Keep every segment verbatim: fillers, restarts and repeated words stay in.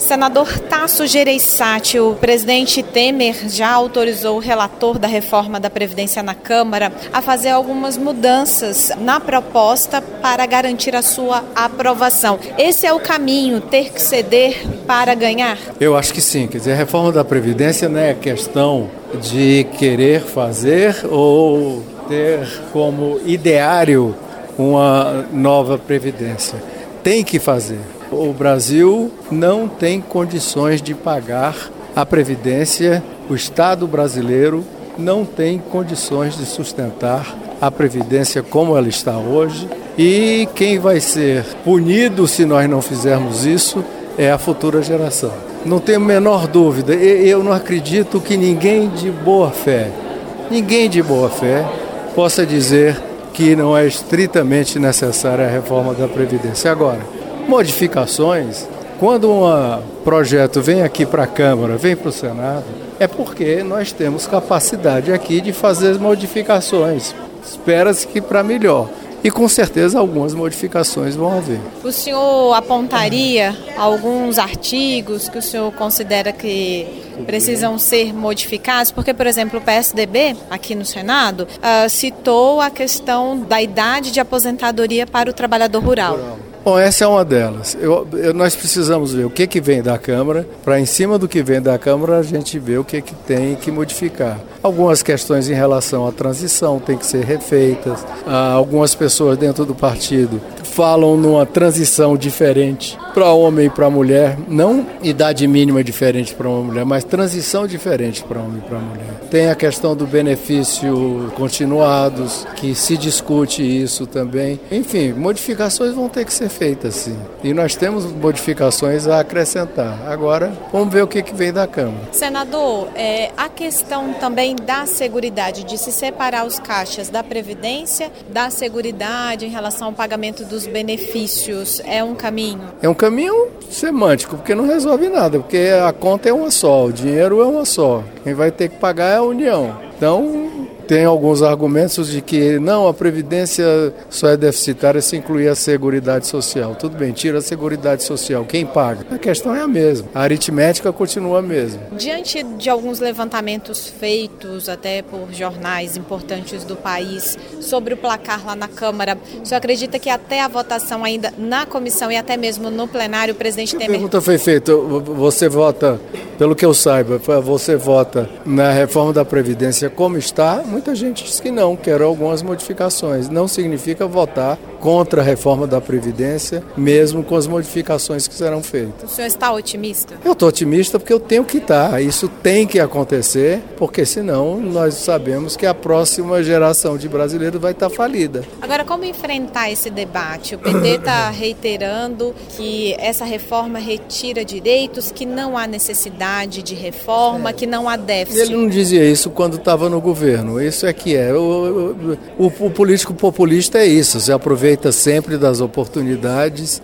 Senador Tasso Gereissati, o presidente Temer já autorizou o relator da reforma da Previdência na Câmara a fazer algumas mudanças na proposta para garantir a sua aprovação. Esse é o caminho, ter que ceder para ganhar? Eu acho que sim. Quer dizer, a reforma da Previdência não é questão de querer fazer ou ter como ideário uma nova Previdência. Tem que fazer. O Brasil não tem condições de pagar a Previdência, o Estado brasileiro não tem condições de sustentar a Previdência como ela está hoje, e quem vai ser punido se nós não fizermos isso é a futura geração. Não tenho a menor dúvida, eu não acredito que ninguém de boa fé, ninguém de boa fé possa dizer que não é estritamente necessária a reforma da Previdência. Agora, modificações, quando um projeto vem aqui para a Câmara, vem para o Senado, é porque nós temos capacidade aqui de fazer modificações. Espera-se que para melhor. E com certeza algumas modificações vão haver. O senhor apontaria alguns artigos que o senhor considera que precisam ser modificados? Porque, por exemplo, o P S D B, aqui no Senado, uh, citou a questão da idade de aposentadoria para o trabalhador rural. Bom, essa é uma delas. Eu, eu, nós precisamos ver o que, que vem da Câmara, para em cima do que vem da Câmara a gente ver o que, que tem que modificar. Algumas questões em relação à transição têm que ser refeitas. Ah, algumas pessoas dentro do partido falam numa transição diferente para homem e para mulher, não idade mínima diferente para uma mulher, mas transição diferente para homem e para mulher. Tem a questão do benefício continuados, que se discute isso também. Enfim, modificações vão ter que ser feitas, sim. E nós temos modificações a acrescentar. Agora, vamos ver o que, que vem da Câmara. Senador, é, a questão também da seguridade, de se separar os caixas da Previdência, da seguridade em relação ao pagamento dos benefícios, é um caminho? É um caminho semântico, porque não resolve nada, porque a conta é uma só, o dinheiro é uma só. Quem vai ter que pagar é a União. Então, tem alguns argumentos de que não, a Previdência só é deficitária se incluir a Seguridade Social. Tudo bem, tira a Seguridade Social. Quem paga? A questão é a mesma. A aritmética continua a mesma. Diante de alguns levantamentos feitos até por jornais importantes do país sobre o placar lá na Câmara, o senhor acredita que até a votação ainda na comissão e até mesmo no plenário, o presidente Temer... A pergunta foi feita, você vota, pelo que eu saiba, você vota na reforma da Previdência como está? Muita gente diz que não, quer algumas modificações. Não significa votar contra a reforma da Previdência, mesmo com as modificações que serão feitas. O senhor está otimista? Eu estou otimista porque eu tenho que estar. Isso tem que acontecer, porque senão nós sabemos que a próxima geração de brasileiros vai estar falida. Agora, como enfrentar esse debate? O P T está reiterando que essa reforma retira direitos, que não há necessidade de reforma, é. que não há déficit. Ele não dizia isso quando estava no governo. Isso é que é. O, o, o político populista é isso. Você aproveita sempre das oportunidades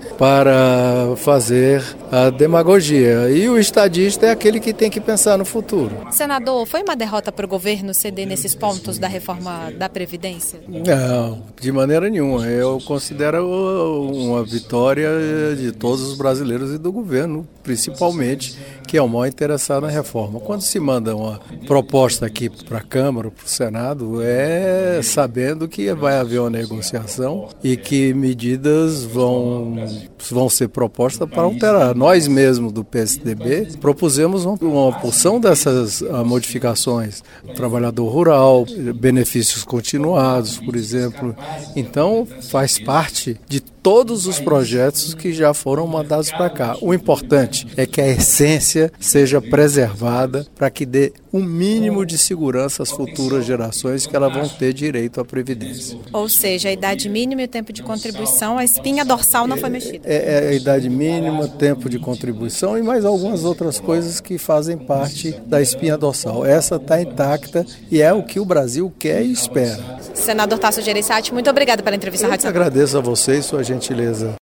para fazer a demagogia. E o estadista é aquele que tem que pensar no futuro. Senador, foi uma derrota para o governo ceder nesses pontos da reforma da Previdência? Não, de maneira nenhuma. Eu considero uma vitória de todos os brasileiros e do governo, principalmente, que é o maior interessado na reforma. Quando se manda uma proposta aqui para a Câmara, para o Senado, é sabendo que vai haver uma negociação e que medidas vão, vão ser propostas para alterar. Nós mesmos do P S D B propusemos uma porção dessas modificações. Trabalhador rural, benefícios continuados, por exemplo. Então, faz parte de todos os projetos que já foram mandados para cá. O importante é que a essência seja preservada para que dê um mínimo de segurança às futuras gerações, que elas vão ter direito à Previdência. Ou seja, a idade mínima e o tempo de contribuição, a espinha dorsal não foi mexida. É, é a idade mínima, tempo de contribuição e mais algumas outras coisas que fazem parte da espinha dorsal. Essa está intacta e é o que o Brasil quer e espera. Senador Tasso Gereissati, muito obrigada pela entrevista. Eu que agradeço a vocês, sua gentileza.